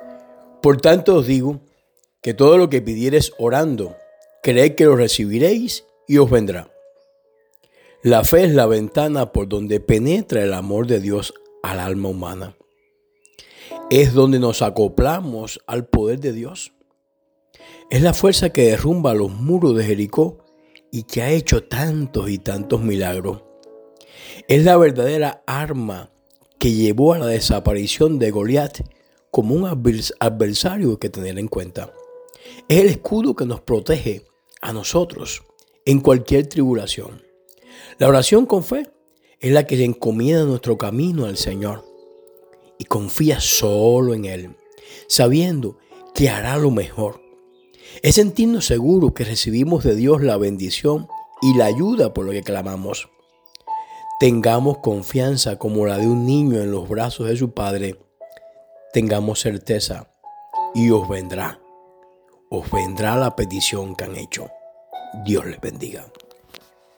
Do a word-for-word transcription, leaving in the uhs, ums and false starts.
Por tanto os digo que todo lo que pidiereis orando, creed que lo recibiréis y os vendrá. La fe es la ventana por donde penetra el amor de Dios al alma humana. Es donde nos acoplamos al poder de Dios. Es la fuerza que derrumba los muros de Jericó y que ha hecho tantos y tantos milagros. Es la verdadera arma que llevó a la desaparición de Goliat como un adversario que tener en cuenta. Es el escudo que nos protege a nosotros en cualquier tribulación. La oración con fe es la que le encomienda nuestro camino al Señor y confía solo en Él, sabiendo que hará lo mejor. Es sentirnos seguros que recibimos de Dios la bendición y la ayuda por lo que clamamos. Tengamos confianza como la de un niño en los brazos de su padre. Tengamos certeza y os vendrá. Os vendrá la petición que han hecho. Dios les bendiga.